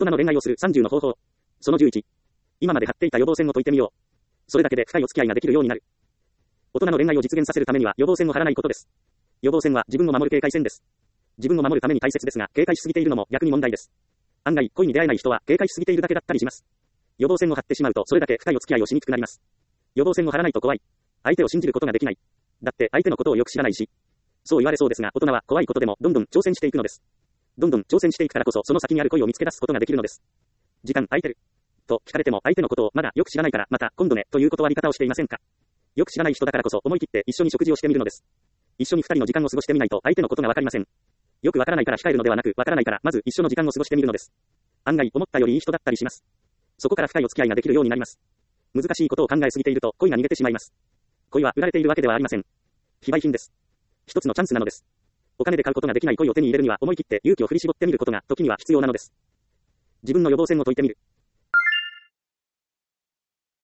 人の恋愛をする30の方法。その11。今まで張っていた予防線を解いてみよう。それだけで深いお付き合いができるようになる。大人の恋愛を実現させるためには予防線を張らないことです。予防線は自分を守る警戒線です。自分を守るために大切ですが、警戒しすぎているのも逆に問題です。案外、恋に出会えない人は警戒しすぎているだけだったりします。予防線を張ってしまうと、それだけ深いお付き合いをしにくくなります。予防線を張らないと怖い。相手を信じることができない。だって相手のことをよく知らないし。そう言われそうですが、大人は怖いことでもどんどん挑戦していくのです。どんどん挑戦していくからこそ、その先にある恋を見つけ出すことができるのです。時間空いてると聞かれても、相手のことをまだよく知らないから、また今度ねという断り方をしていませんか。よく知らない人だからこそ思い切って一緒に食事をしてみるのです。一緒に二人の時間を過ごしてみないと相手のことがわかりません。よくわからないから控えるのではなく、わからないからまず一緒の時間を過ごしてみるのです。案外思ったよりいい人だったりします。そこから深いお付き合いができるようになります。難しいことを考えすぎていると恋が逃げてしまいます。恋は売られているわけではありません。非売品です。一つのチャンスなのです。お金で買うことができない恋を手に入れるには思い切って勇気を振り絞ってみることが時には必要なのです。自分の予防線を解いてみる。